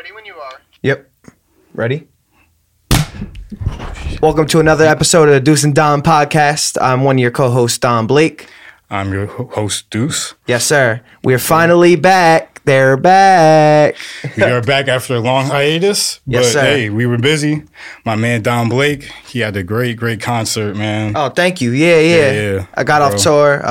Ready when you are. Yep. Ready? Welcome to another episode of the Deuce and Don podcast. I'm one of your co-hosts, Don Blake. I'm your host, Deuce. Yes, sir. We're finally back. They're back. We are back after a long hiatus. Yes, but sir. Hey, we were busy. My man, Don Blake, he had a great concert, man. Oh, thank you. Yeah. I got off tour.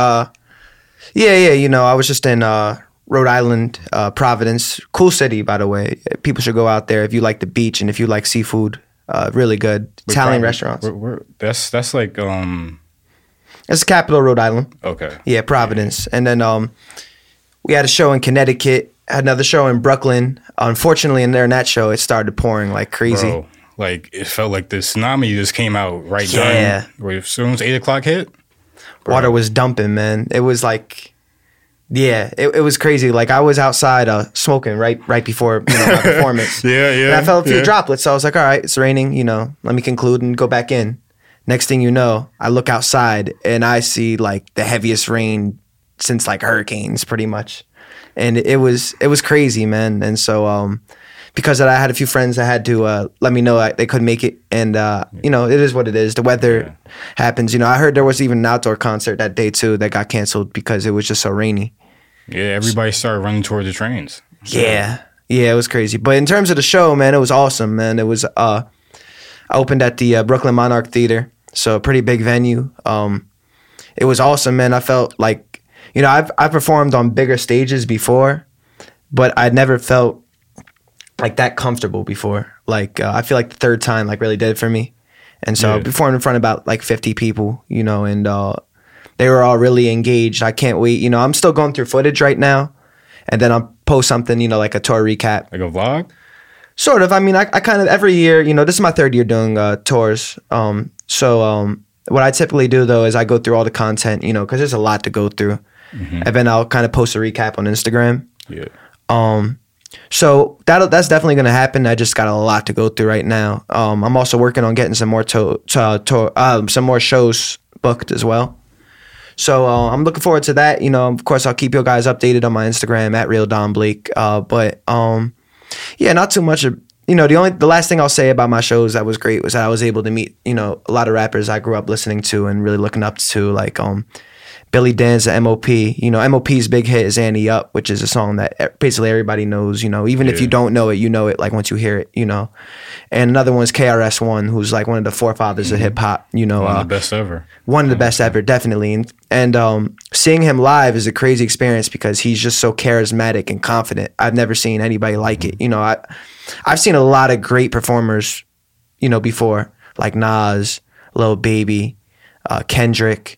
You know, I was just in Rhode Island, Providence. Cool city, by the way. People should go out there if you like the beach and if you like seafood. Really good Italian restaurants. That's like It's the capital of Rhode Island. Okay. Yeah, Providence. And then we had a show in Connecticut, had another show in Brooklyn. Unfortunately, in that show, it started pouring like crazy. Bro, like it felt like the tsunami just came out right Yeah. during as soon as 8 o'clock hit. Bro. Water was dumping, man. It was like, yeah, it was crazy. Like I was outside smoking right before my performance. Yeah. And I felt a few droplets. So I was like, all right, it's raining. Let me conclude and go back in. Next thing you know, I look outside and I see like the heaviest rain since like hurricanes, pretty much. And it was crazy, man. And so because of that, I had a few friends that had to let me know they couldn't make it. And it is what it is. The weather happens. I heard there was even an outdoor concert that day too that got canceled because it was just so rainy. Yeah, everybody started running towards the trains. Yeah, it was crazy. But in terms of the show, man, it was awesome, man. It was I opened at the Brooklyn Monarch Theater, so a pretty big venue. It was awesome, man. I felt like, I performed on bigger stages before, but I'd never felt like that comfortable before. Like I feel like the third time like really did it for me. And so I performed in front of about like 50 people, and they were all really engaged. I can't wait. I'm still going through footage right now, and then I'll post something, like a tour recap. Like a vlog? Sort of. I mean, I kind of every year, this is my third year doing tours. So what I typically do though is I go through all the content, because there's a lot to go through, and then I'll kind of post a recap on Instagram. Yeah. So that's definitely going to happen. I just got a lot to go through right now. I'm also working on getting some more some more shows booked as well. So I'm looking forward to that. Of course, I'll keep you guys updated on my Instagram at Real Don Blake. But not too much. The last thing I'll say about my shows that was great was that I was able to meet a lot of rappers I grew up listening to and really looking up to, like Billy Danza, MOP. MOP's big hit is Annie Up, which is a song that basically everybody knows. Even if you don't know it, you know it like once you hear it. And another one is KRS-One, who's like one of the forefathers of hip hop. One of the best ever. One of the best ever, definitely. And seeing him live is a crazy experience because he's just so charismatic and confident. I've never seen anybody like it. I've seen a lot of great performers, before, like Nas, Lil Baby, Kendrick,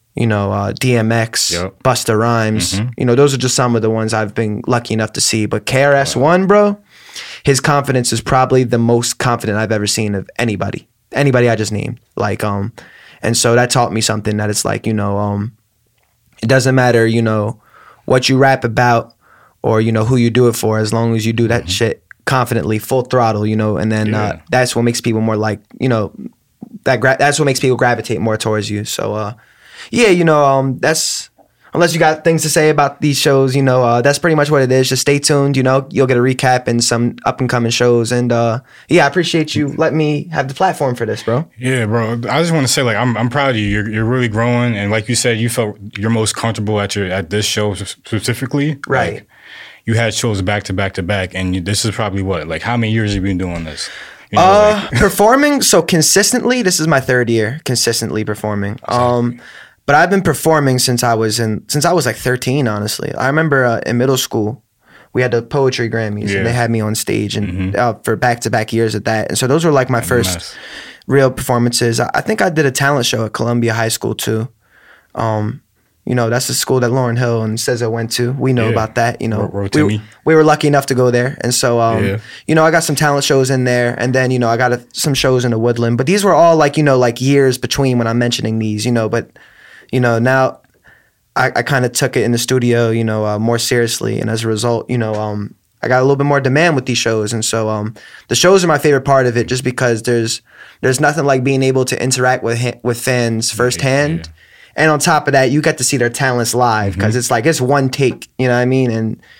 DMX, Busta Rhymes. Those are just some of the ones I've been lucky enough to see. But KRS-One, bro, his confidence is probably the most confident I've ever seen of anybody I just named. Like, and so that taught me something that it's like, it doesn't matter, what you rap about or, who you do it for, as long as you do that shit confidently, full throttle, and then that's what makes people more like, that's what makes people gravitate more towards you. So, that's, unless you got things to say about these shows, that's pretty much what it is. Just stay tuned, you'll get a recap and some up and coming shows. And I appreciate you letting me have the platform for this, bro. Yeah, bro. I just want to say, like, I'm proud of you. You're really growing, and like you said, you felt you're most comfortable at this show specifically. Right. Like, you had shows back to back to back, and this is probably what, like, how many years have you been doing this? Performing so consistently. This is my third year consistently performing. Exactly. But I've been performing since I was like 13, honestly. I remember in middle school, we had the Poetry Grammys, and they had me on stage and for back-to-back years at that. And so those were like my first real performances. I think I did a talent show at Columbia High School too. That's the school that Lauryn Hill and SZA went to. We know about that. We were lucky enough to go there. And so, I got some talent shows in there. And then, I got some shows in the Woodland. But these were all like, like years between when I'm mentioning these, but... now I kind of took it in the studio, more seriously. And as a result, I got a little bit more demand with these shows. And so the shows are my favorite part of it just because there's nothing like being able to interact with fans firsthand. Yeah. And on top of that, you get to see their talents live because it's like, it's one take, you know what I mean? And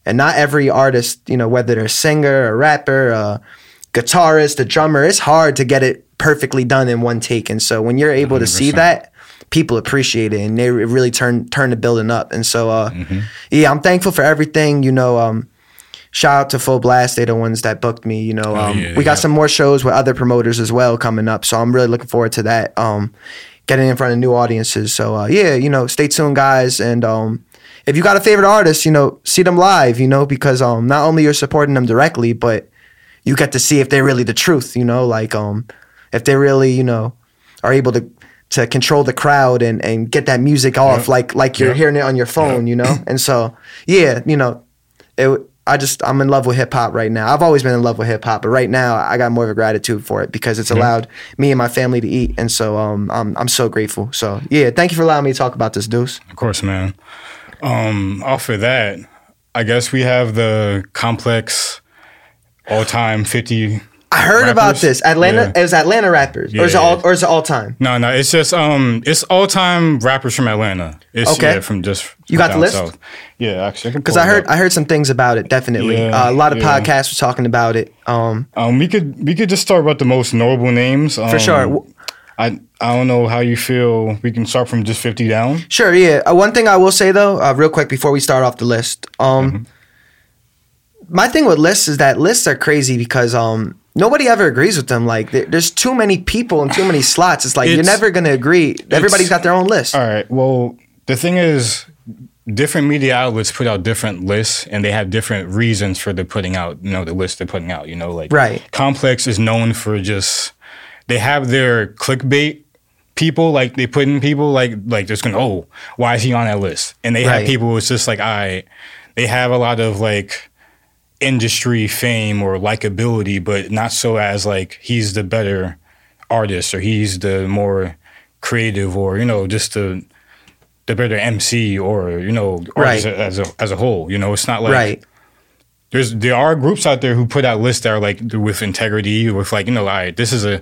And not every artist, you know, whether they're a singer, a rapper, a guitarist, a drummer, it's hard to get it perfectly done in one take. And so when you're able 100%. To see that, people appreciate it, and they really turn the building up. And so, yeah, I'm thankful for everything. You know, shout out to Full Blast. They're the ones that booked me. You know, we got some more shows with other promoters as well coming up. So I'm really looking forward to that. Getting in front of new audiences. So yeah, you know, stay tuned, guys. And if you got a favorite artist, you know, see them live. You know, because not only you're supporting them directly, but you get to see if they're really the truth. You know, like if they really, you know, are able to control the crowd and get that music off like you're hearing it on your phone. You know, and so yeah, you know, I'm in love with hip hop right now. I've always been in love with hip hop, but right now I got more of a gratitude for it because it's allowed me and my family to eat, and so I'm so grateful. So yeah, thank you for allowing me to talk about this, Deuce. Of course, man. Off of that, I guess we have the Complex all-time 50. I heard about this. Atlanta. It was Atlanta rappers, or is it all time? No, it's just it's all time rappers from Atlanta. It's, okay, from you got the list. South. Yeah, actually, because I heard some things about it. Definitely, a lot of podcasts were talking about it. We could just start about the most notable names. For sure. I don't know how you feel. We can start from just 50 down. Sure. Yeah. One thing I will say though, real quick before we start off the list, my thing with lists is that lists are crazy because nobody ever agrees with them. Like there's too many people and too many slots. It's like you're never gonna agree. Everybody's got their own list. All right. Well, the thing is, different media outlets put out different lists, and they have different reasons for the putting out. You know, the list they're putting out. You know, like Complex is known for just they have their clickbait people. Like they put in people like just going, oh, why is he on that list? And they have people who's just like, they have a lot of like industry fame or likability, but not so as like he's the better artist or he's the more creative or, you know, just the better MC or, you know, artist as a whole. You know, it's not like there are groups out there who put out lists that are like with integrity, with like, you know, this is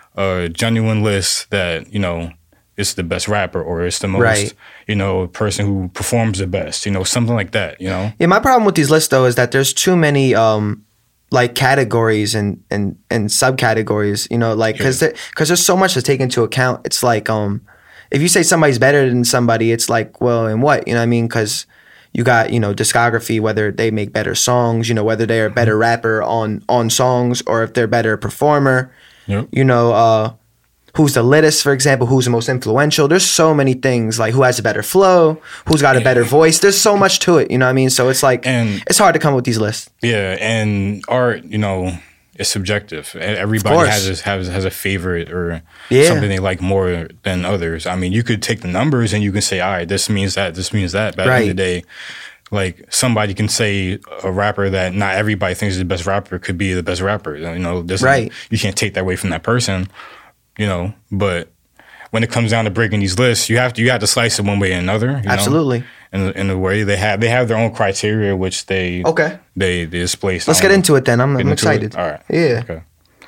a genuine list that, you know, it's the best rapper or it's the most, you know, person who performs the best, you know, something like that, you know? Yeah, my problem with these lists, though, is that there's too many, like, categories and subcategories, you know, like, because there's so much to take into account. It's like, if you say somebody's better than somebody, it's like, well, in what? You know what I mean? Because you got, you know, discography, whether they make better songs, you know, whether they're a better rapper on songs or if they're a better performer, you know, who's the littest, for example, who's the most influential. There's so many things, like who has a better flow, who's got a better voice. There's so much to it, you know what I mean? So it's like, it's hard to come up with these lists. Yeah, and art, you know, is subjective. Everybody has a favorite or something they like more than others. I mean, you could take the numbers and you can say, all right, this means that, this means that. But at the end of the day, like somebody can say a rapper that not everybody thinks is the best rapper could be the best rapper. You know, you can't take that away from that person. You know, but when it comes down to breaking these lists, you have to slice it one way or another. You Absolutely. know? In a way, they have their own criteria, which they display. Let's get into it then. I'm excited. All right. Yeah. Okay.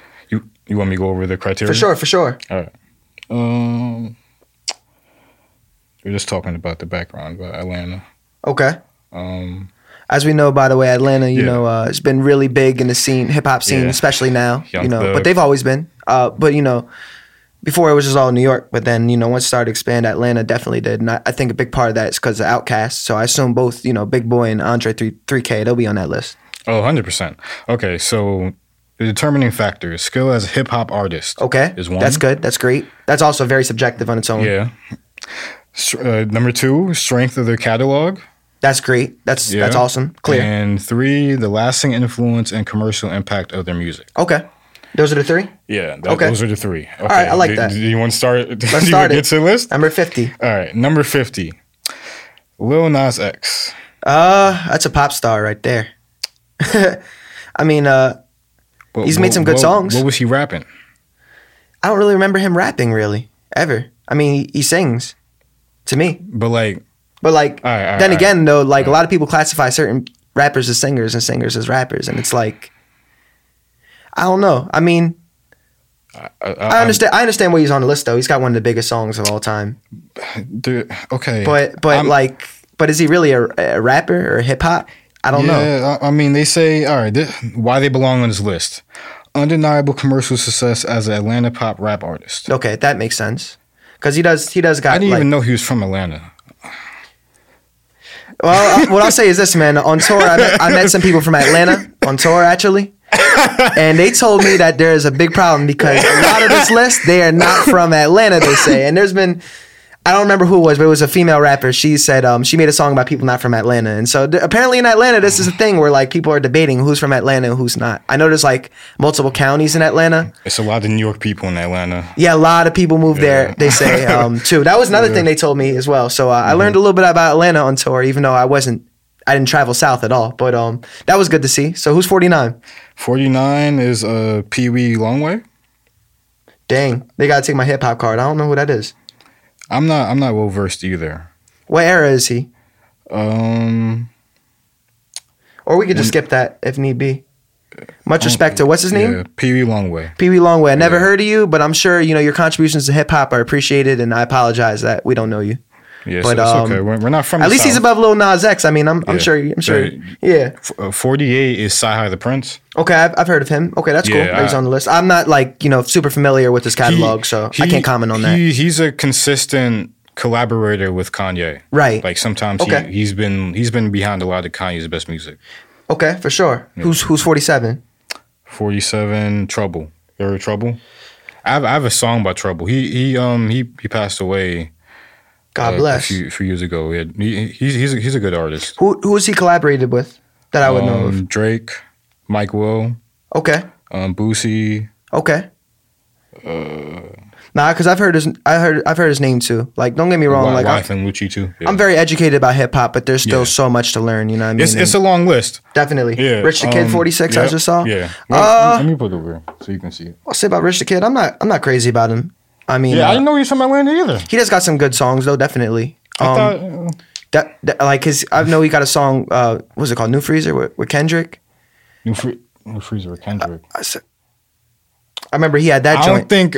You want me to go over the criteria? For sure. All right. We're just talking about the background about Atlanta. Okay. As we know, by the way, Atlanta, you know, it's been really big in the scene, hip hop scene, especially now. You know, but they've always been. But you know, before it was just all New York. But then, you know, once it started to expand, Atlanta definitely did. And I think a big part of that is because of Outkast. So I assume both, you know, Big Boy and Andre 3K, they'll be on that list. Oh, 100%. Okay, so the determining factors: skill as a hip hop artist. Okay, is one. That's good. That's great. That's also very subjective on its own. Yeah. Number 2, strength of their catalog. That's great. That's awesome. Clear. And 3, the lasting influence and commercial impact of their music. Okay. Those are the 3? Yeah. Those are the 3. Okay. All right. I like that. Do you want to start? Let's start it. Get to the list? Number 50. All right. Number 50. Lil Nas X. That's a pop star right there. I mean, he's made some good songs. What was he rapping? I don't really remember him rapping, really, ever. I mean, he sings, to me. But like, then again, though, like a lot of people classify certain rappers as singers and singers as rappers, and it's like, I don't know. I mean, I understand why he's on the list, though. He's got one of the biggest songs of all time. Dude, okay. But is he really a rapper or hip hop? I don't know. Yeah, I mean, they say, all right, why they belong on this list. Undeniable commercial success as an Atlanta pop rap artist. Okay, that makes sense. Because he does got. I didn't even know he was from Atlanta. Well, what I'll say is this, man. On tour, I met some people from Atlanta on tour, actually. And they told me that there is a big problem because a lot of this list, they are not from Atlanta, they say. And there's been, I don't remember who it was, but it was a female rapper. She said she made a song about people not from Atlanta. And so apparently in Atlanta, this is a thing where like people are debating who's from Atlanta and who's not. I know there's like multiple counties in Atlanta. It's a lot of New York people in Atlanta. Yeah, a lot of people move there, they say, too. That was another thing they told me as well. So I learned a little bit about Atlanta on tour, even though I didn't travel south at all. But that was good to see. So who's 49? 49 is Pee Wee Longway. Dang, they gotta take my hip hop card. I don't know who that is. I'm not well versed either. What era is he? Or we could just skip that if need be. Much respect to what's his name? Yeah, Pee Wee Longway. Pee Wee Longway. I never heard of you, but I'm sure your contributions to hip hop are appreciated, and I apologize that we don't know you. Yeah, but it's okay. We're not from. At least South. He's above Lil Nas X. I mean, I'm sure. Yeah. 48 is Sci-Hi the Prince. Okay, I've heard of him. Okay, that's cool. He's on the list. I'm not super familiar with his catalog, so I can't comment on that. He's a consistent collaborator with Kanye. Right. Like sometimes he's been behind a lot of Kanye's best music. Okay, for sure. Yeah. Who's 47? 47 Trouble. You heard Trouble? I have a song by Trouble. He passed away. God bless. A few years ago. He's a good artist. Who has he collaborated with that I would know of? Drake, Mike Will. Okay. Boosie. Okay. Nah, because I've heard his name too. Like, don't get me wrong. Wyeth and Lucci too. Yeah. I'm very educated about hip hop, but there's still so much to learn. You know what I mean? It's a long list. Definitely. Yeah. Rich the Kid, 46. I just saw. Yeah. Let me put it over so you can see it. I'll say about Rich the Kid. I'm not crazy about him. I mean, I didn't know he's from Atlanta either. He just got some good songs though. Definitely. I know he got a song. What was it called? New Freezer with Kendrick. New Freezer with Kendrick. I remember he had that joint.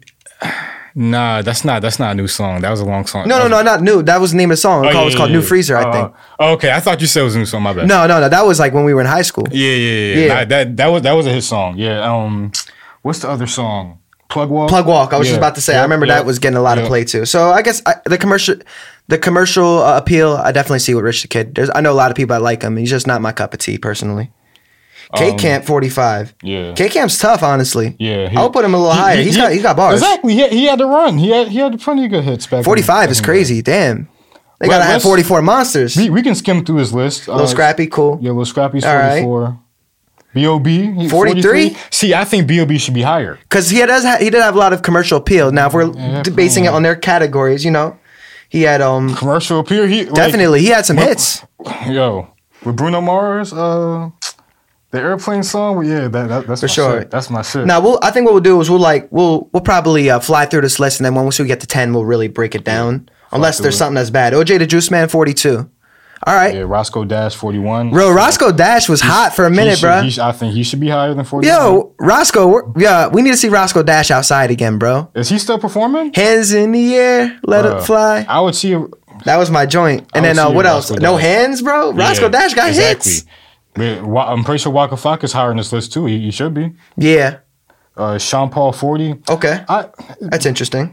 Nah, that's not a new song. That was a long song. No, not new. That was the name of the song. It was called New Freezer, I think. Okay, I thought you said it was a new song. My bad. No. That was like when we were in high school. Yeah. Nah, that was a hit song. Yeah. What's the other song? Plug Walk. I was just about to say. I remember that was getting a lot of play too. So I guess the commercial appeal, I definitely see with Rich the Kid. I know a lot of people that like him. He's just not my cup of tea personally. K-Camp 45. Yeah. K-Camp's tough, honestly. Yeah. I'll put him a little higher. He's got bars. Exactly. He had to run. He had plenty of good hits back 45 is crazy. Damn. They gotta have 44 monsters. We can skim through his list. Lil Scrappy, cool. Yeah, Lil Scrappy's 44. Right. B.O.B. 43. See, I think B.O.B. should be higher. Because he did have a lot of commercial appeal. Now, if we're basing it on their categories, he had commercial appeal. Definitely, he had some hits. Yo, with Bruno Mars, the airplane song. That's for sure. Shit. That's my shit. Now, I think what we'll do is we'll probably fly through this list, and then once we get to 10, we'll really break it down. Unless there's something that's bad. OJ the Juice Man 42. All right. Yeah, Roscoe Dash 41. Bro, Roscoe Dash was hot for a minute, bro. I think he should be higher than 41. Yo, Roscoe, we need to see Roscoe Dash outside again, bro. Is he still performing? Hands in the air, let it fly. I would see. That was my joint. And then what else? No hands, bro. Roscoe Dash got hits. I'm pretty sure Waka Flocka's higher on this list too. He should be. Yeah. Sean Paul 40. Okay. That's interesting.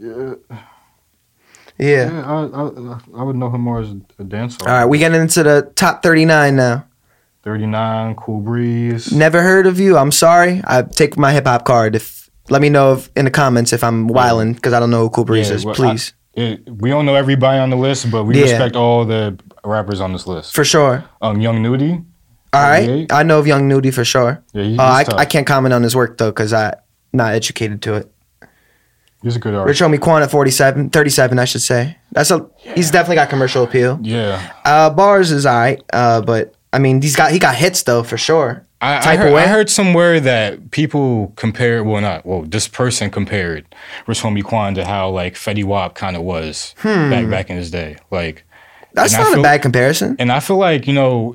Yeah. I would know him more as a dancer. All right, we getting into the top 39 now. 39, Cool Breeze. Never heard of you. I'm sorry. I take my hip hop card. Let me know in the comments if I'm wilding because I don't know who Cool Breeze is. Please. We don't know everybody on the list, but we respect all the rappers on this list. For sure. Young Nudy. All right. I know of Young Nudy for sure. Yeah, he's I can't comment on his work though because I'm not educated to it. He's a good artist. Rich Homie Quan at 37, I should say. He's definitely got commercial appeal. Yeah. Bars is all right, but I mean, he got hits though for sure. I heard somewhere that people compare. This person compared Rich Homie Quan to how like Fetty Wap kind of was back in his day. Like that's not a bad comparison. And I feel like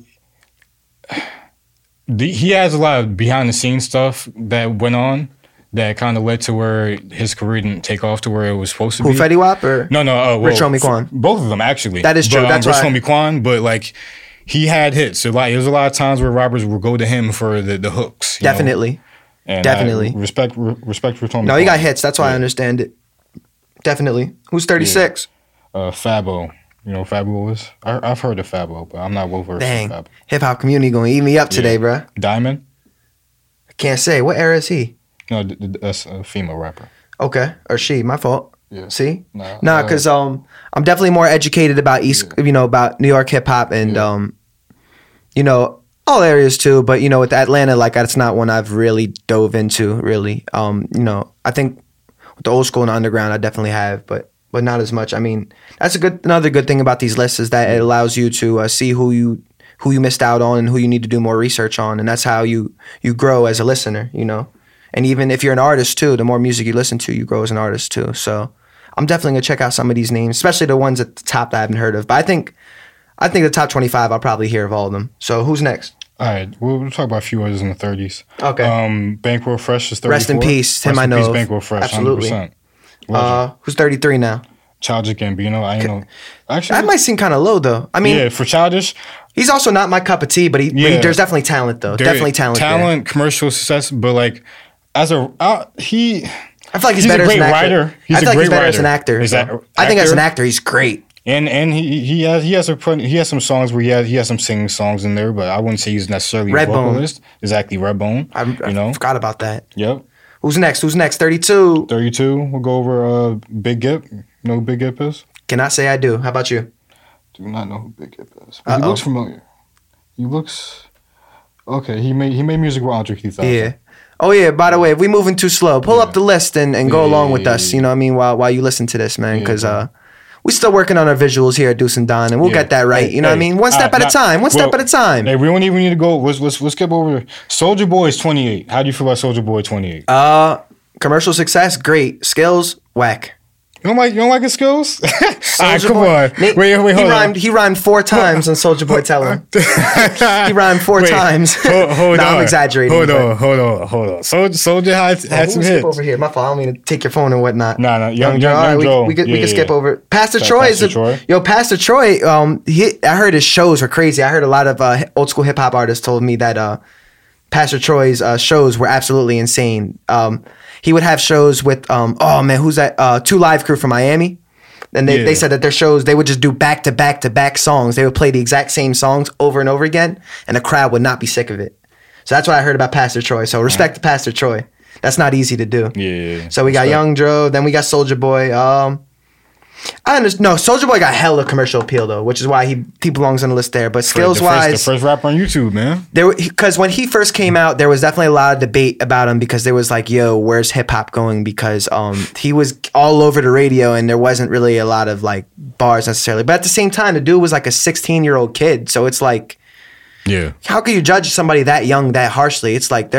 he has a lot of behind the scenes stuff that went on. That kind of led to where his career didn't take off to where it was supposed to be. Who, Fetty Wap or? No. Rich Homie Quan. Both of them, actually. That is true. That's Rich Homie Quan, but like, he had hits. There was a lot of times where rappers would go to him for the hooks. Definitely. And definitely. Respect for Tony. No, he got hits. That's why I understand it. Definitely. Who's 36? Fabo. You know who Fabo is? I've heard of Fabo, but I'm not well versed in Fabo. Hip hop community gonna eat me up today, bro. Diamond? I can't say. What era is he? No, that's a female rapper. Okay, or she. My fault. Yeah. See? Nah, because I'm definitely more educated about about New York hip hop and all areas too. But with Atlanta, like that's not one I've really dove into. Really, I think with the old school and underground, I definitely have, but not as much. I mean, that's another good thing about these lists is that it allows you to see who you missed out on and who you need to do more research on, and that's how you grow as a listener. And even if you're an artist too, the more music you listen to, you grow as an artist too. So I'm definitely gonna check out some of these names, especially the ones at the top that I haven't heard of. But I think the top 25, I'll probably hear of all of them. So who's next? All right, we'll talk about a few others in the 30s. Okay. Bankroll Fresh is 34. Rest in peace, him I know. Rest in peace, Bankroll Fresh, absolutely. 100%. Who's 33 now? Childish Gambino. I know. Actually, that might seem kind of low though. I mean, for Childish, he's also not my cup of tea, but there's definitely talent though. Definitely talent. Talent, commercial success, but like I feel like he's better a great as an actor. writer. He's better as an actor. I think as an actor, he's great. And he has some songs where he has some singing songs in there, but I wouldn't say he's necessarily a vocalist. Exactly, Redbone. I forgot about that. Yep. Who's next? 32. 32. We'll go over Big Gip. You know who Big Gip is? Cannot say I do. How about you? Do not know who Big Gip is. He looks familiar. Okay. He made music with Andre 3000. Yeah. Oh yeah. By the way, if we moving too slow, pull up the list and go along with us. You know what I mean? While you listen to this, man, because we still working on our visuals here at Deuce and Don, and we'll get that right. You know what I mean? One step at a time. One step at a time. Hey, we don't even need to go. Let's skip over. Soulja Boy is 28. How do you feel about Soulja Boy 28? Commercial success, great. Skills, whack. You don't like his skills? All right, come on. Wait, hold on. He rhymed 4 times on Soulja Boy Tell Him. He rhymed 4 times. Hold on. I'm exaggerating. Hold on. Soulja had some hits. Skip over here. My fault. I don't mean to take your phone and whatnot. No. Young Joe. We can skip over. Pastor Troy Pastor Troy. I heard his shows were crazy. I heard a lot of old school hip hop artists told me that Pastor Troy's shows were absolutely insane. He would have shows with who's that? 2 Live Crew from Miami. And they said that their shows, they would just do back to back to back songs. They would play the exact same songs over and over again, and the crowd would not be sick of it. So that's what I heard about Pastor Troy. So respect to Pastor Troy. That's not easy to do. Yeah. So we got Young Dro, then we got Soulja Boy. I understand. No, Soulja Boy got hella commercial appeal though, which is why he belongs on the list there. But skills wise, the first rapper on YouTube, man. Because when he first came out, there was definitely a lot of debate about him because there was like, yo, where's hip hop going? Because he was all over the radio and there wasn't really a lot of like bars necessarily. But at the same time, the dude was like a 16-year-old kid, so it's like, how can you judge somebody that young that harshly? It's like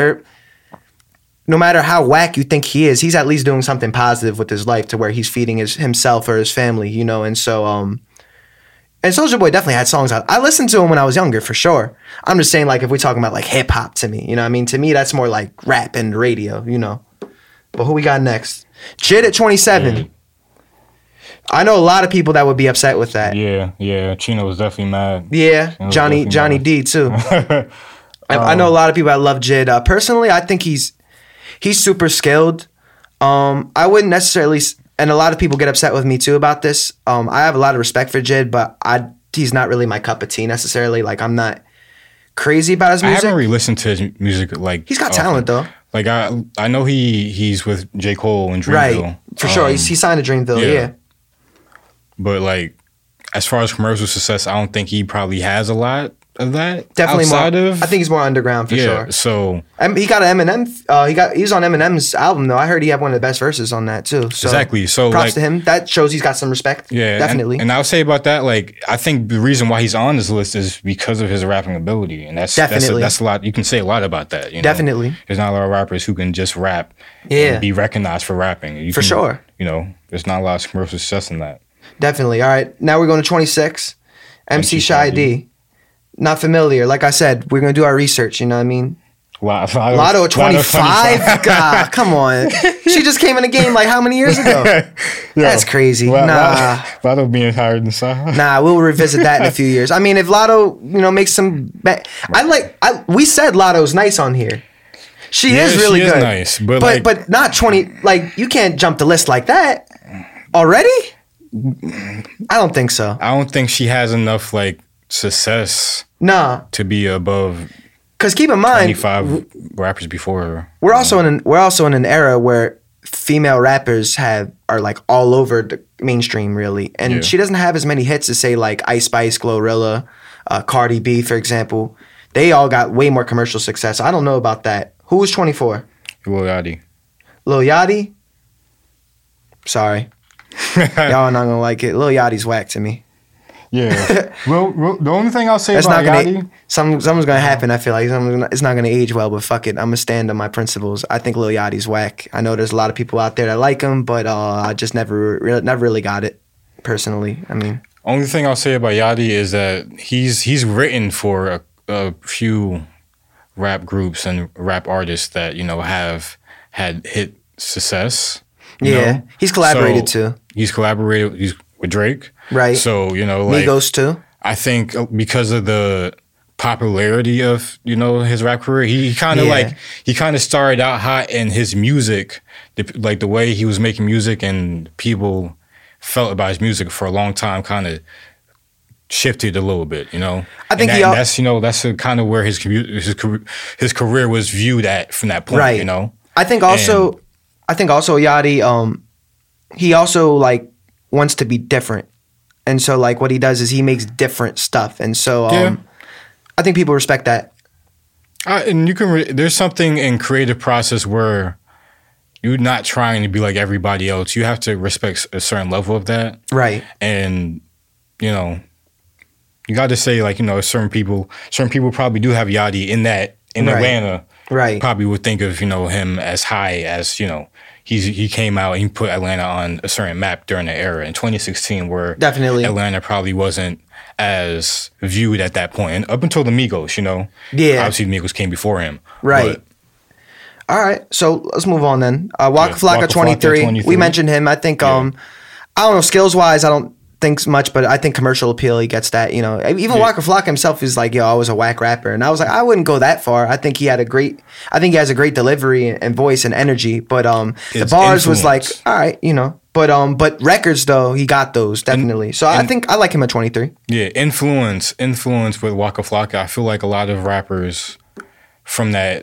no matter how whack you think he is, he's at least doing something positive with his life to where he's feeding himself or his family, And so, and Soulja Boy definitely had songs out. I listened to him when I was younger, for sure. I'm just saying, like, if we're talking about like hip hop to me, you know what I mean? To me, that's more like rap and radio, But who we got next? JID at 27. Yeah. I know a lot of people that would be upset with that. Yeah. Chino was definitely mad. Yeah, Johnny D too. I know a lot of people that love JID. Personally, I think he's super skilled. I wouldn't necessarily, and a lot of people get upset with me too about this. I have a lot of respect for JID, but he's not really my cup of tea necessarily. Like, I'm not crazy about his music. I haven't really listened to his music. Like, he's got talent though. Like I know he's with J. Cole and Dreamville. Right, for sure. He signed to Dreamville. Yeah. But like, as far as commercial success, I don't think he probably has a lot of that. Definitely more. I think he's more underground for sure. So he got an Eminem. He was on Eminem's album though. I heard he had one of the best verses on that too. So exactly. So props to him. That shows he's got some respect. Yeah, definitely. And I'll say about that, like, I think the reason why he's on this list is because of his rapping ability, and that's a lot. You can say a lot about that. Definitely. There's not a lot of rappers who can just rap. And be recognized for rapping. For sure. There's not a lot of commercial success in that. Definitely. All right. Now we're going to 26. MC Shy D. Not familiar. Like I said, we're going to do our research. You know what I mean? Lotto 25? God, come on. She just came in the game like how many years ago? That's crazy. Nah. Lotto being higher than Saha. Nah, we'll revisit that in a few years. I mean, if Lotto, makes some... we said Lotto's nice on here. She is really good. Nice, but not 20... Like, you can't jump the list like that. Already? I don't think so. I don't think she has enough, like, success to be above... Because keep in mind, 25 rappers before her. We're also in an era where female rappers are like all over the mainstream, really, and she doesn't have as many hits as say like Ice Spice, Glorilla, Cardi B, for example. They all got way more commercial success. I don't know about that. Who was 24? Lil Yachty. Lil Yachty. Sorry, y'all are not gonna like it. Lil Yachty's whack to me. Yeah. well, the only thing I'll say about Yachty... Something's going to happen, I feel like. It's not going to age well, but fuck it. I'm going to stand on my principles. I think Lil Yachty's whack. I know there's a lot of people out there that like him, but I just never really got it, personally. I mean... Only thing I'll say about Yachty is that he's written for a few rap groups and rap artists that, have had hit success. Yeah. He's collaborated, too. He's collaborated with Drake. Right. So, like... Migos, too. I think because of the popularity of, his rap career, he kind of started out hot, and his music, the way he was making music and people felt about his music for a long time kind of shifted a little bit, I think that's kind of where his career was viewed at from that point, right. I think also Yachty, he also like wants to be different. And so, like, what he does is he makes different stuff. And so, I think people respect that. And you can there's something in creative process where you're not trying to be like everybody else. You have to respect a certain level of that. Right. And, you got to say, like, certain people probably do have Yachty in Atlanta. Right. Probably would think of, him as high as, he came out and he put Atlanta on a certain map during the era in 2016 where definitely Atlanta probably wasn't as viewed at that point. And up until the Migos, Yeah. Obviously the Migos came before him. Right. But, all right. So let's move on then. Waka Flocka 23. We mentioned him. I think, I don't know, skills-wise, I don't think much, but I think commercial appeal, he gets that, Even Waka Flocka himself is like, I was a whack rapper. And I was like, I wouldn't go that far. I think he has a great delivery and voice and energy, but the bars was like, all right, but records though, he got those definitely. So I think I like him at 23. Yeah, influence with Waka Flocka. I feel like a lot of rappers from that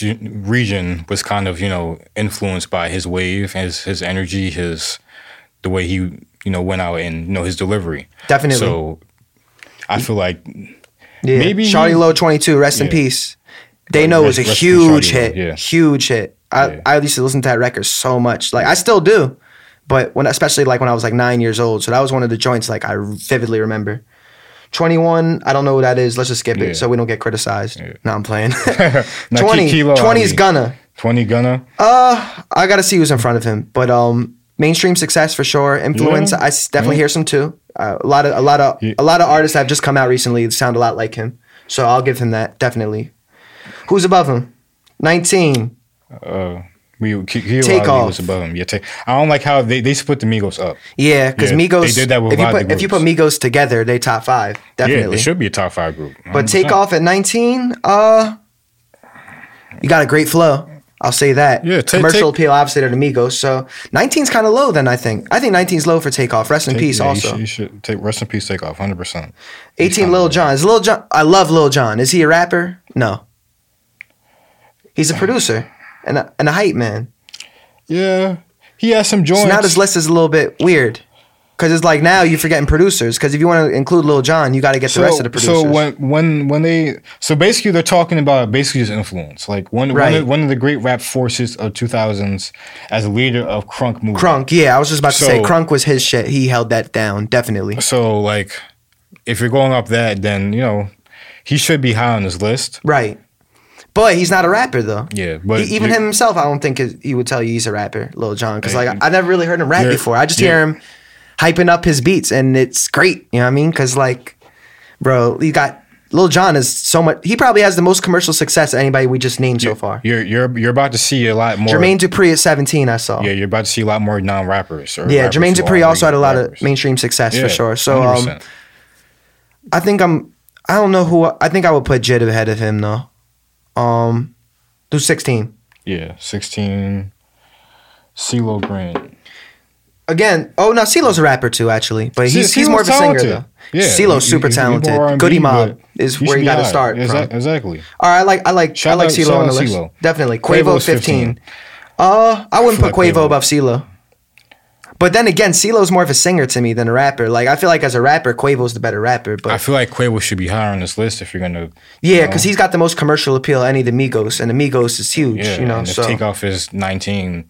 region was kind of, influenced by his wave, his energy, the way he went out and, his delivery. Definitely. So I feel like maybe Shawty Lo 22, rest in peace. They Know was a huge hit. Yeah. Huge hit. I used to listen to that record so much. Like, I still do. But especially like when I was like 9 years old. So that was one of the joints like I vividly remember. 21, I don't know who that is. Let's just skip it so we don't get criticized. Yeah. No, I'm playing. 20 is Gunna. 20 Gunna? I got to see who's in front of him. But mainstream success for sure. Influence, I definitely hear some too. A lot of artists that have just come out recently sound a lot like him. So I'll give him that, definitely. Who's above him? 19. Takeoff was above him. Yeah, I don't like how they split the Migos up. Yeah, because Migos. They did that with if you put Migos together, they top 5. Definitely. Yeah, they should be a top 5 group. 100%. But Takeoff at 19, you got a great flow. I'll say that. Yeah, commercial appeal, obviously, to the Migos. So 19's kind of low then, I think. I think 19's low for Takeoff. Rest in peace also. You should take rest in peace Takeoff, 100%. 18, Lil Jon. I love Lil Jon. Is he a rapper? No. He's a producer and a hype man. Yeah. He has some joints. So now this list is a little bit weird. Because it's like now you're forgetting producers. Because if you want to include Lil Jon, you got to get the rest of the producers. So basically they're talking about his influence. Like one of the great rap forces of 2000s as a leader of Crunk movement. Crunk, yeah, I was just about to say Crunk was his shit. He held that down, definitely. So like, if you're going up that, then he should be high on this list. Right. But he's not a rapper though. Yeah, but even him himself, I don't think he would tell you he's a rapper, Lil Jon. Because like I never really heard him rap before. I just hear him hyping up his beats, and it's great. You know what I mean? Because like, bro, you got Lil Jon is so much. He probably has the most commercial success of anybody we just named so far. You're about to see a lot more. Jermaine Dupri at 17, I saw. Yeah, you're about to see a lot more non-rappers. Yeah, Jermaine Dupri also had a lot of mainstream success for sure. So I think I don't know who. I think I would put Jid ahead of him though. Do 16. Yeah, 16. CeeLo Grant. Again, no, CeeLo's a rapper too, actually, but he's more of a singer though. Yeah, CeeLo's super talented. Goody Mob is where you got to start. Exactly. All right, I like CeeLo on the list. Definitely. Quavo 15. I wouldn't put Quavo above CeeLo. But then again, CeeLo's more of a singer to me than a rapper. Like, I feel like as a rapper, Quavo's the better rapper. But I feel like Quavo should be higher on this list if you're gonna. Yeah, because he's got the most commercial appeal of any of the Migos, and the Migos is huge. Yeah, you know, and so Takeoff is 19.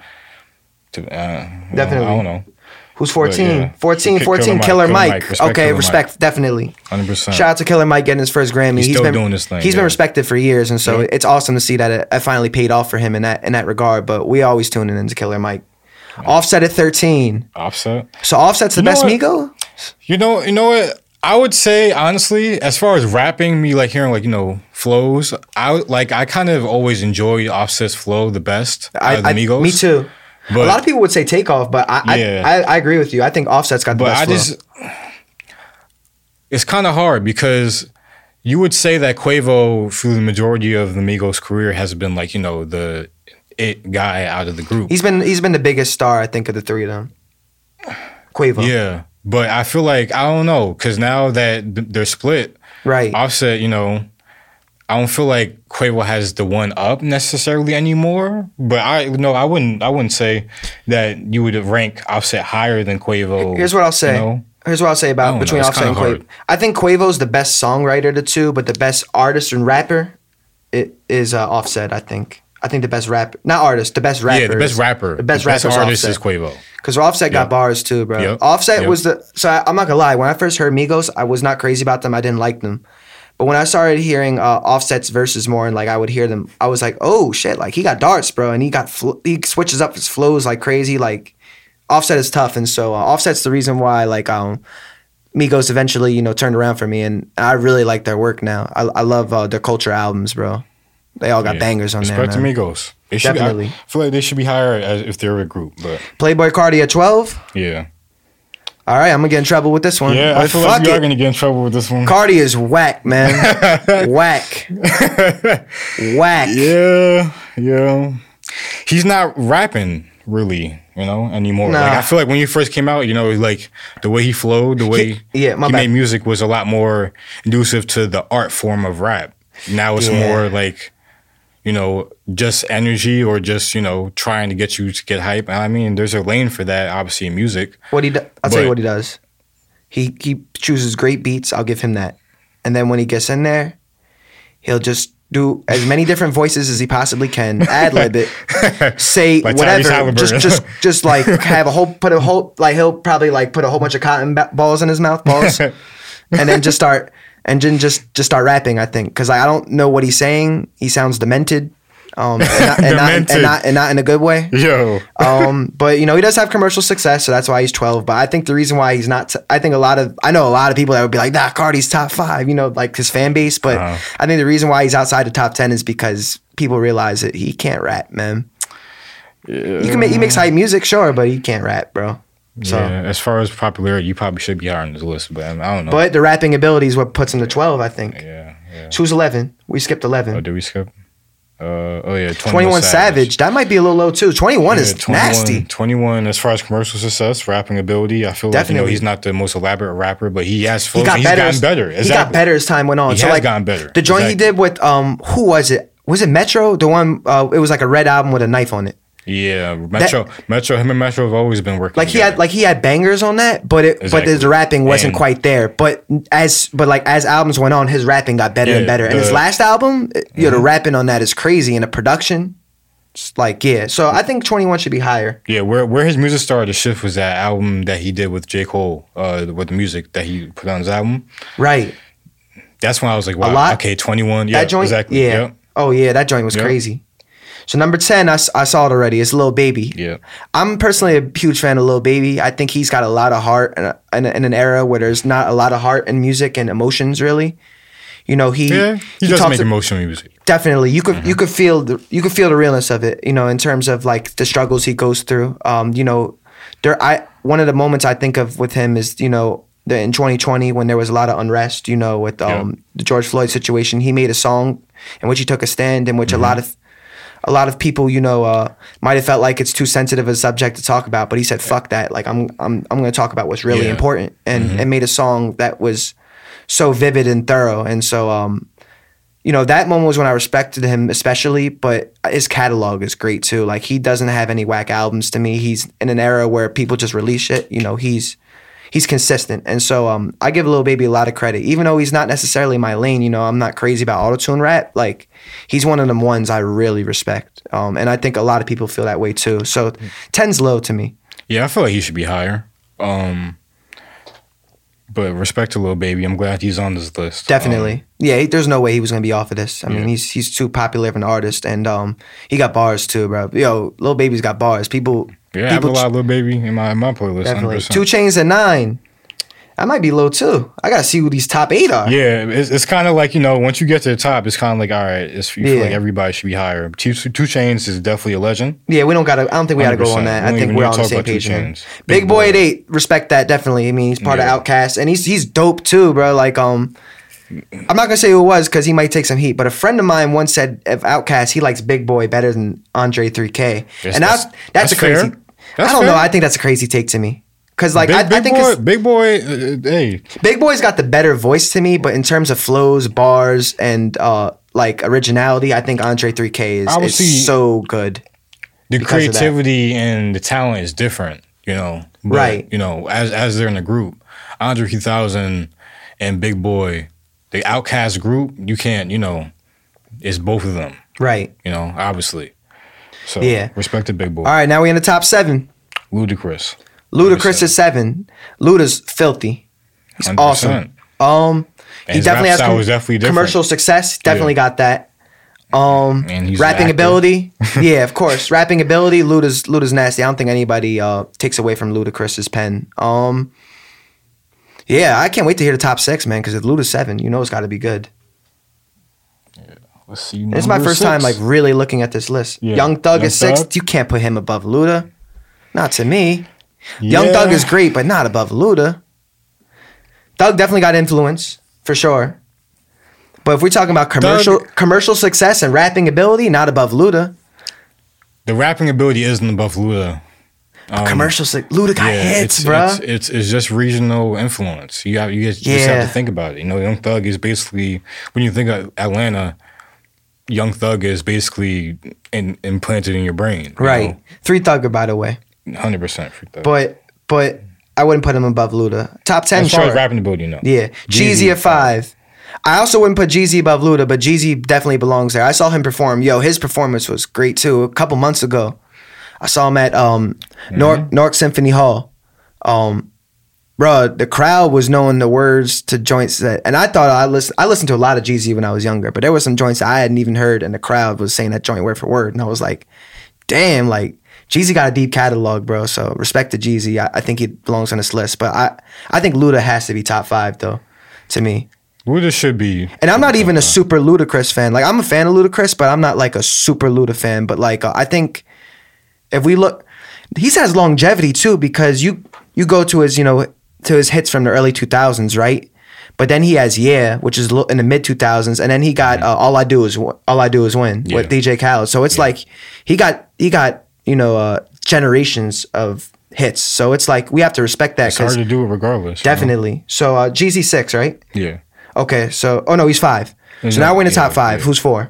Definitely. I don't know. Who's 14? Yeah. 14, Killer Mike. Okay, respect, definitely. 100%. Shout out to Killer Mike getting his first Grammy. He's still doing this thing. He's been respected for years, and so it's awesome to see that it finally paid off for him in that regard. But we always tuning into Killer Mike. Offset at 13. Offset. So Offset's the best Migo? You know what? I would say honestly, as far as rapping, me like hearing flows. I kind of always enjoyed Offset's flow the best out of the Migos. Me too. But a lot of people would say Takeoff, but I agree with you. I think Offset's got the best flow. It's kind of hard because you would say that Quavo, through the majority of the Migos' career, has been the it guy out of the group. He's been the biggest star, I think, of the three of them. Quavo. Yeah, but I feel like I don't know because now that they're split, right? Offset, I don't feel like Quavo has the one up necessarily anymore. But I wouldn't say that you would rank Offset higher than Quavo. Here's what I'll say. Here's what I'll say about between Offset and Quavo. I think Quavo's the best songwriter of the two, but the best artist and rapper is Offset. I think the best rapper, not artist, the best rapper. Yeah, the best rapper. The best artist Offset. Is Quavo. Because Offset got bars too, bro. Yep. Offset was so I'm not gonna lie. When I first heard Migos, I was not crazy about them. I didn't like them. But when I started hearing Offset's verses more and I would hear them, I was like, oh shit, he got darts, bro, and he switches up his flows like crazy. Offset is tough, and so Offset's the reason why Migos eventually turned around for me, and I really like their work now. I love their Culture albums, bro. They all got bangers on there, man. Respect to Migos. Definitely. I feel like they should be higher if they're a group. But Playboi Carti at 12? Yeah. All right, I'm going to get in trouble with this one. Yeah, I feel like you are going to get in trouble with this one. Carti is whack, man. Whack. Whack. Yeah. He's not rapping, really, anymore. Nah. I feel like when he first came out, the way he flowed, the way he made music was a lot more conducive to the art form of rap. Now it's more just energy or just, trying to get you to get hype. I mean, there's a lane for that, obviously, in music. I'll tell you what he does. He chooses great beats. I'll give him that. And then when he gets in there, he'll just do as many different voices as he possibly can, ad-lib it, say whatever, just have he'll probably put a whole bunch of cotton balls in his mouth, and then just start start rapping, I think, because I don't know what he's saying. He sounds demented, and not in a good way. Yo. But he does have commercial success, so that's why he's 12. But I think the reason why he's not, I know a lot of people that would be like, nah, Carti's top 5, his fan base. But I think the reason why he's outside the top 10 is because people realize that he can't rap, man. Yeah. He makes hype music, sure, but he can't rap, bro. So, yeah, as far as popularity, you probably should be higher on this list, but I don't know. But the rapping ability is what puts him to 12, I think. Yeah. So who's 11? We skipped 11. Oh, did we skip? 21 Savage. That might be a little low too. 21 is nasty. 21, as far as commercial success, rapping ability, I feel Definitely. like he's not the most elaborate rapper, but he has flow. He's gotten better. Exactly. He got better as time went on. He has gotten better. The joint he did with who was it? Was it Metro? The one it was like a red album with a knife on it. Yeah, Metro. Him and Metro have always been working. He had bangers on that, but the rapping wasn't quite there. But as albums went on, his rapping got better and better. And his last album, the rapping on that is crazy, and the production, So I think 21 should be higher. Yeah, where his music started to shift was that album that he did with J. Cole, with the music that he put on his album. Right. That's when I was like, wow, okay, 21. Yeah, that joint, exactly. Yeah. Yep. Oh yeah, that joint was crazy. So number 10, I saw it already. It's Lil Baby. Yeah. I'm personally a huge fan of Lil Baby. I think he's got a lot of heart in an era where there's not a lot of heart in music and emotions, really. You know, he does make emotional music. Definitely, you could feel the realness of it. You know, in terms of like the struggles he goes through. You know, one of the moments I think of with him is, you know, in 2020 when there was a lot of unrest. You know, with the George Floyd situation, he made a song in which he took a stand, in which a lot of people, you know, might have felt like it's too sensitive a subject to talk about, but he said, "Fuck that! Like I'm going to talk about what's really important," and made a song that was so vivid and thorough. And so, you know, that moment was when I respected him especially, but his catalog is great too. Like, he doesn't have any whack albums to me. He's in an era where people just release shit. You know, he's consistent. And so I give Lil Baby a lot of credit. Even though he's not necessarily my lane, you know, I'm not crazy about autotune rap. Like, he's one of them ones I really respect. And I think a lot of people feel that way too. So 10's low to me. Yeah, I feel like he should be higher. But respect to Lil Baby. I'm glad he's on this list. Definitely. There's no way he was going to be off of this. I mean, he's too popular of an artist. And he got bars too, bro. Yo, Lil Baby's got bars. I have a lot of Lil Baby in my playlist. Definitely. 100%. 2 Chainz at 9. I might be low too. I gotta see who these top 8 are. Yeah, it's kind of like, you know, once you get to the top, it's kind of like, all right, you feel like everybody should be higher. 2 Chainz is definitely a legend. Yeah, I don't think we gotta go on that. I think we're on the same page. Big Boy at 8, respect that definitely. I mean, he's part of Outkast, and he's dope too, bro. Like, I'm not gonna say who it was because he might take some heat, but a friend of mine once said of Outkast, he likes Big Boy better than Andre 3K, and that's a crazy. I don't know. I think that's a crazy take to me. Cause like I think Big Boy, Big Boy's got the better voice to me, but in terms of flows, bars, and like originality, I think Andre 3K is so good. The creativity and the talent is different, you know. But, right. You know, as they're in a group, Andre 3000 and Big Boy, the Outkast group, you can't, you know, it's both of them. Right. You know, obviously. So respect to Big Boy. All right, now we're in the top 7. Ludacris. Ludacris is 7. Luda's filthy. He's 100%. Awesome. He definitely has definitely commercial success. Definitely got that. Rapping ability. Yeah, of course. Rapping ability. Luda's nasty. I don't think anybody takes away from Ludacris's pen. Yeah, I can't wait to hear the top 6, man, because if Luda's 7, you know it's got to be good. Yeah. Let's see. It's my first time like really looking at this list. Yeah. Young Thug is 6. You can't put him above Luda. Not to me. Young Thug is great, but not above Luda. Thug definitely got influence, for sure. But if we're talking about commercial success and rapping ability, not above Luda. The rapping ability isn't above Luda. Luda got hits, bro. It's just regional influence. You just have to think about it. You know, Young Thug is basically, when you think of Atlanta, Young Thug is basically implanted in your brain. Right. Know? 3 Thugger, by the way. 100% Free Thug. But I wouldn't put him above Luda. Top 10, as far as rapping ability, no. Yeah. Jeezy at 5. I also wouldn't put Jeezy above Luda, but Jeezy definitely belongs there. I saw him perform. Yo, his performance was great too. A couple months ago, I saw him at Newark Symphony Hall. Bro, the crowd was knowing the words to joints that, and I thought I listened to a lot of Jeezy when I was younger, but there were some joints that I hadn't even heard, and the crowd was saying that joint word for word, and I was like, damn, like Jeezy got a deep catalog, bro. So respect to Jeezy. I think he belongs on this list, but I think Luda has to be top 5 though, to me. Luda should be. And I'm not even a super Ludacris fan. Like, I'm a fan of Ludacris, but I'm not like a super Luda fan. But like, I think if we look, he has longevity too, because you go to his, you know, to his hits from the early 2000s, right? But then he has which is in the mid 2000s, and then he got All I Do Is Win with DJ Khaled. So it's like he got you know generations of hits. So it's like we have to respect that. It's hard to do it regardless. Definitely. You know? So Jeezy 6, right? Yeah. Okay. So he's 5. So now we're in the top 5. Yeah. Who's 4?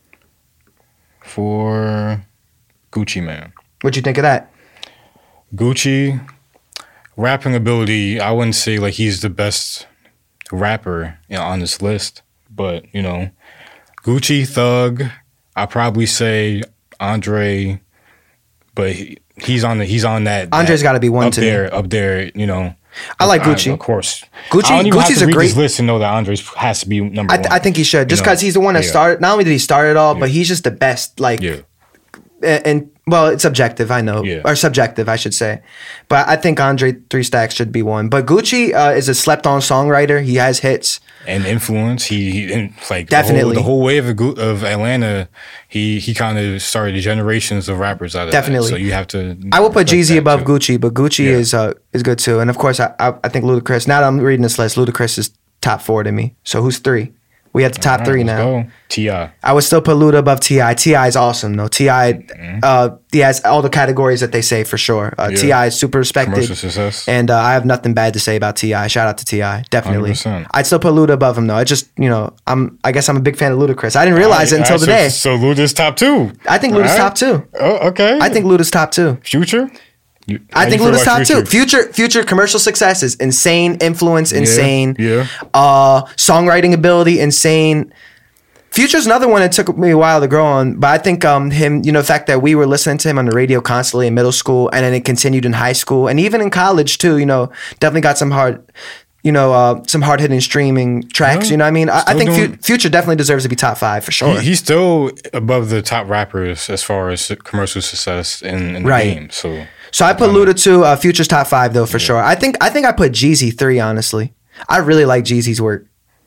4, Gucci Mane. What'd you think of that? Gucci, rapping ability, I wouldn't say like he's the best rapper on this list, but you know, Gucci, Thug, I'd probably say Andre, but he's on that. Andre's got to be one up to there, me. Up there, you know. I like Gucci. Of course. Gucci's a great this list to know that Andre's has to be number 1. I think he should, just because he's the one that started. Not only did he start it all, but he's just the best. Like, and Well, it's objective, I know. Yeah. Or subjective, I should say. But I think Andre 3 Stacks should be one. But Gucci is a slept-on songwriter. He has hits. And influence. He like definitely the whole wave of Atlanta. He kind of started generations of rappers out of definitely. That. So you have to. I will put Jeezy above Gucci, but Gucci is good too. And of course, I think Ludacris. Now that I'm reading this list, Ludacris is top 4 to me. So who's 3? We have the top 3 now. T.I. I would still put Luda above T.I. T.I. is awesome though. T.I. He has all the categories that they say for sure. T.I. is super respected. Commercial success. And I have nothing bad to say about T.I. Shout out to T.I. Definitely. 100%. I'd still put Luda above him though. I just, I guess I'm a big fan of Ludacris. I didn't realize it until today. So Luda's top 2. I think Luda's top 2. Oh, okay. I think Luda's top 2. Future? I think Luda's top 2. Future commercial success is insane. Influence, insane. Yeah. Songwriting ability, insane. Future's another one that took me a while to grow on, but I think him, the fact that we were listening to him on the radio constantly in middle school, and then it continued in high school, and even in college too. Definitely got some hard, some hard hitting streaming tracks. You know what I mean? I think Future definitely deserves to be top 5 for sure. He's still above the top rappers as far as commercial success in the game. So I put Luda 2, Future's top 5 though for sure. I think I put Jeezy 3 honestly. I really like Jeezy's work.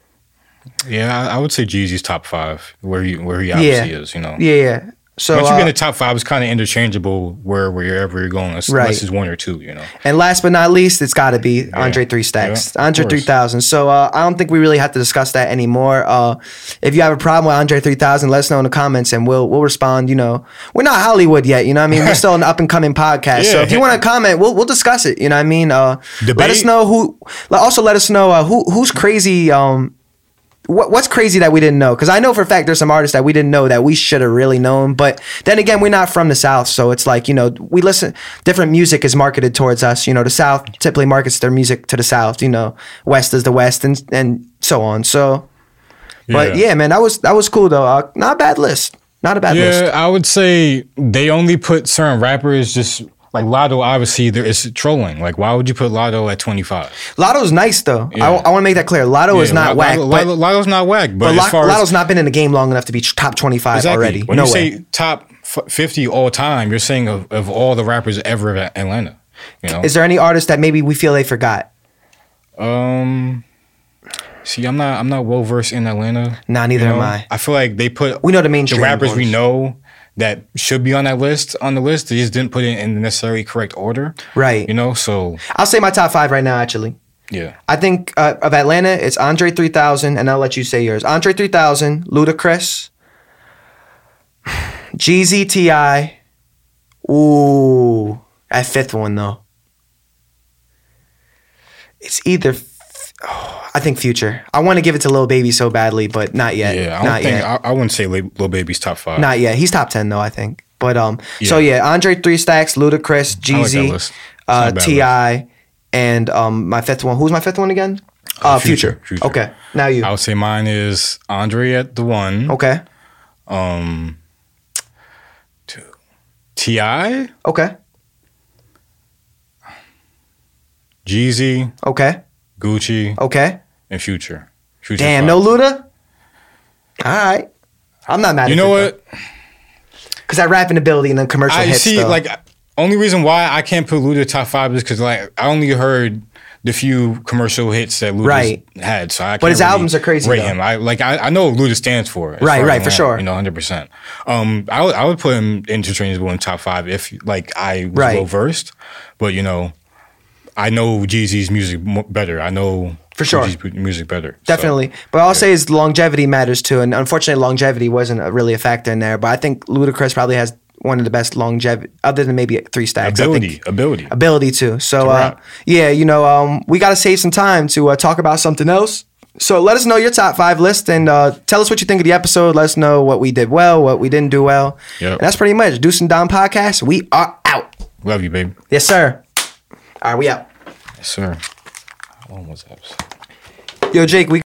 Yeah, I would say Jeezy's top 5, where he obviously is, Yeah. So once you get in the top 5, it's kind of interchangeable wherever you're going, unless it's 1 or 2, And last but not least, it's got to be Andre 3 Stacks, Andre 3000. So I don't think we really have to discuss that anymore. If you have a problem with Andre 3000, let us know in the comments, and we'll respond. We're not Hollywood yet. You know what I mean? We're still an up and coming podcast. So if you want to comment, we'll discuss it. You know what I mean? Let us know who. Also, let us know who's crazy. What's crazy that we didn't know? Because I know for a fact there's some artists that we didn't know that we should have really known. But then again, we're not from the South. So it's like, we listen, different music is marketed towards us. The South typically markets their music to the South. West is the West and so on. So, but yeah, man, that was cool though. Not a bad list. Not a bad list. Yeah, I would say they only put certain rappers just... Like Lotto, obviously, there is trolling. Like, why would you put Lotto at 25? Lotto's nice, though. Yeah. I want to make that clear. Lotto is not whack. Lotto's not whack. But as far Lotto's not been in the game long enough to be top 25 already. When you say top 50 all time, you're saying of all the rappers ever at Atlanta. Is there any artist that maybe we feel they forgot? See, I'm not well versed in Atlanta. Nah, neither am I. I feel like they put the mainstream rappers ones. We know that should be on that list. They just didn't put it in the necessarily correct order. Right. So I'll say my top 5 right now, actually. Yeah. I think of Atlanta, it's Andre 3000, and I'll let you say yours. Andre 3000, Ludacris, Jeezy, T.I. Ooh, that 5th one though. It's either. I think Future. I want to give it to Lil Baby so badly, but not yet. Yeah, I wouldn't say Lil Baby's top 5. Not yet. He's top 10 though, I think. But so yeah, Andre 3 Stacks, Ludacris, Jeezy, T.I., and my 5th one. Who's my 5th one again? Future. Okay, now you. I would say mine is Andre at the 1. Okay. 2. T.I. Okay. Jeezy. Okay. Gucci. Okay. And Future. Damn, no Luda? All right. I'm not mad at you. You know what? Because that rapping ability and then commercial hits, see, though. Like, only reason why I can't put Luda top 5 is because, like, I only heard the few commercial hits that Luda had. So I can't but his albums are crazy, rate though. him. I know what Luda stands for. Right, for sure. 100%. I would put him interchangeable in top 5 if, like, I was well-versed. But, I know Jeezy's music better. I know for sure Jeezy's music better. Definitely. So, but I'll say is longevity matters too. And unfortunately, longevity wasn't really a factor in there. But I think Ludacris probably has one of the best longevity, other than maybe 3 Stacks. Ability too. So yeah, we got to save some time to talk about something else. So let us know your top 5 list and tell us what you think of the episode. Let us know what we did well, what we didn't do well. Yep. And that's pretty much Deuce and Dom podcast. We are out. Love you, baby. Yes, sir. All right, we out. Yes, sir. How long was that? Yo, Jake, we